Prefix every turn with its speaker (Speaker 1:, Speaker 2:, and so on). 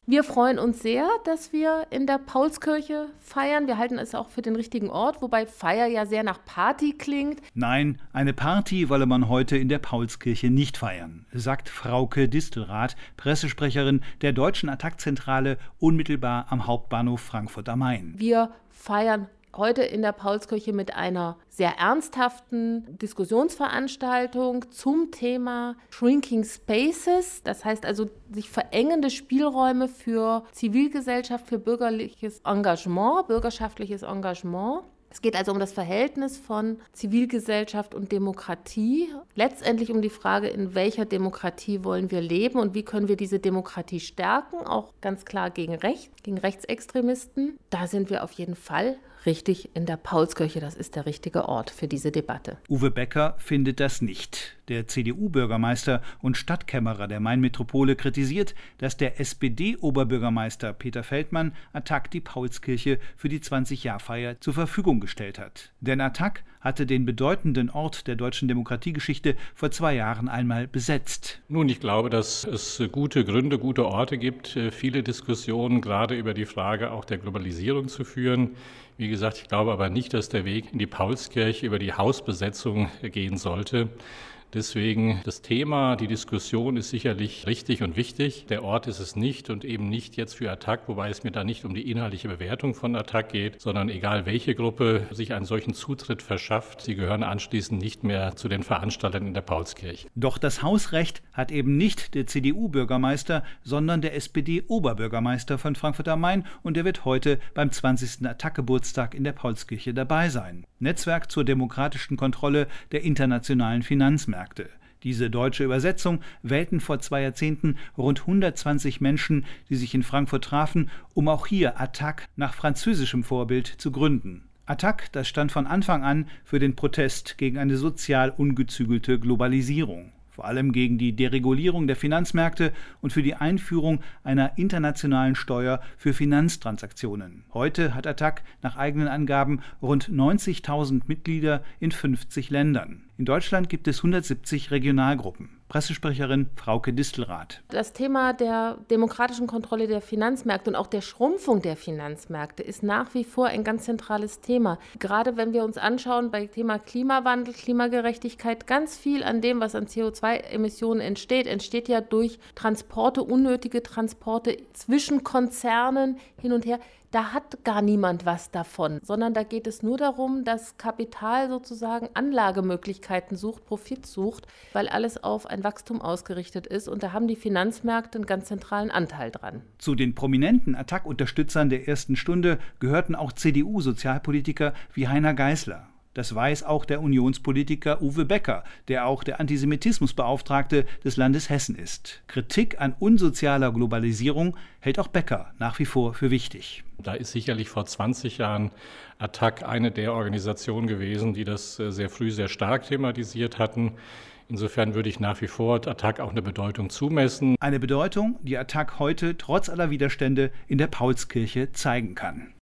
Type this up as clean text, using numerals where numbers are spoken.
Speaker 1: Wir freuen uns sehr, dass wir in der Paulskirche feiern. Wir halten es auch für den richtigen Ort, wobei Feier ja sehr nach Party klingt.
Speaker 2: Nein, eine Party wolle man heute in der Paulskirche nicht feiern, sagt Frauke Distelrath, Pressesprecherin der Deutschen Attac-Zentrale unmittelbar am Hauptbahnhof Frankfurt am Main.
Speaker 1: Wir feiern heute in der Paulskirche mit einer sehr ernsthaften Diskussionsveranstaltung zum Thema Shrinking Spaces. Das heißt also sich verengende Spielräume für Zivilgesellschaft, für bürgerliches Engagement, bürgerschaftliches Engagement. Es geht also um das Verhältnis von Zivilgesellschaft und Demokratie. Letztendlich um die Frage, in welcher Demokratie wollen wir leben und wie können wir diese Demokratie stärken, auch ganz klar gegen Rechtsextremisten. Da sind wir auf jeden Fall richtig in der Paulskirche. Das ist der richtige Ort für diese Debatte.
Speaker 2: Uwe Becker findet das nicht. Der CDU-Bürgermeister und Stadtkämmerer der Mainmetropole kritisiert, dass der SPD-Oberbürgermeister Peter Feldmann Attac die Paulskirche für die 20-Jahr-Feier zur Verfügung gestellt hat. Denn Attac hatte den bedeutenden Ort der deutschen Demokratiegeschichte vor 2 Jahren einmal besetzt.
Speaker 3: Nun, ich glaube, dass es gute Gründe, gute Orte gibt, viele Diskussionen gerade über die Frage auch der Globalisierung zu führen. Wie gesagt, ich glaube aber nicht, dass der Weg in die Paulskirche über die Hausbesetzung gehen sollte. Deswegen das Thema, die Diskussion ist sicherlich richtig und wichtig. Der Ort ist es nicht und eben nicht jetzt für Attac, wobei es mir da nicht um die inhaltliche Bewertung von Attac geht, sondern egal welche Gruppe sich einen solchen Zutritt verschafft, sie gehören anschließend nicht mehr zu den Veranstaltern in der Paulskirche.
Speaker 2: Doch das Hausrecht hat eben nicht der CDU-Bürgermeister, sondern der SPD-Oberbürgermeister von Frankfurt am Main und der wird heute beim 20. Attac-Geburtstag in der Paulskirche dabei sein. Netzwerk zur demokratischen Kontrolle der internationalen Finanzmärkte. Diese deutsche Übersetzung wählten vor 2 Jahrzehnten rund 120 Menschen, die sich in Frankfurt trafen, um auch hier Attac nach französischem Vorbild zu gründen. Attac, das stand von Anfang an für den Protest gegen eine sozial ungezügelte Globalisierung. Vor allem gegen die Deregulierung der Finanzmärkte und für die Einführung einer internationalen Steuer für Finanztransaktionen. Heute hat Attac nach eigenen Angaben rund 90.000 Mitglieder in 50 Ländern. In Deutschland gibt es 170 Regionalgruppen. Pressesprecherin Frauke Distelrath.
Speaker 1: Das Thema der demokratischen Kontrolle der Finanzmärkte und auch der Schrumpfung der Finanzmärkte ist nach wie vor ein ganz zentrales Thema. Gerade wenn wir uns anschauen bei Thema Klimawandel, Klimagerechtigkeit, ganz viel an dem, was an CO2-Emissionen entsteht ja durch Transporte, unnötige Transporte zwischen Konzernen hin und her. Da hat gar niemand was davon, sondern da geht es nur darum, dass Kapital sozusagen Anlagemöglichkeiten sucht, Profit sucht, weil alles auf ein Wachstum ausgerichtet ist. Und da haben die Finanzmärkte einen ganz zentralen Anteil dran.
Speaker 2: Zu den prominenten Attac-Unterstützern der ersten Stunde gehörten auch CDU-Sozialpolitiker wie Heiner Geißler. Das weiß auch der Unionspolitiker Uwe Becker, der auch der Antisemitismusbeauftragte des Landes Hessen ist. Kritik an unsozialer Globalisierung hält auch Becker nach wie vor für wichtig.
Speaker 3: Da ist sicherlich vor 20 Jahren Attac eine der Organisationen gewesen, die das sehr früh sehr stark thematisiert hatten. Insofern würde ich nach wie vor Attac auch eine Bedeutung zumessen.
Speaker 2: Eine Bedeutung, die Attac heute trotz aller Widerstände in der Paulskirche zeigen kann.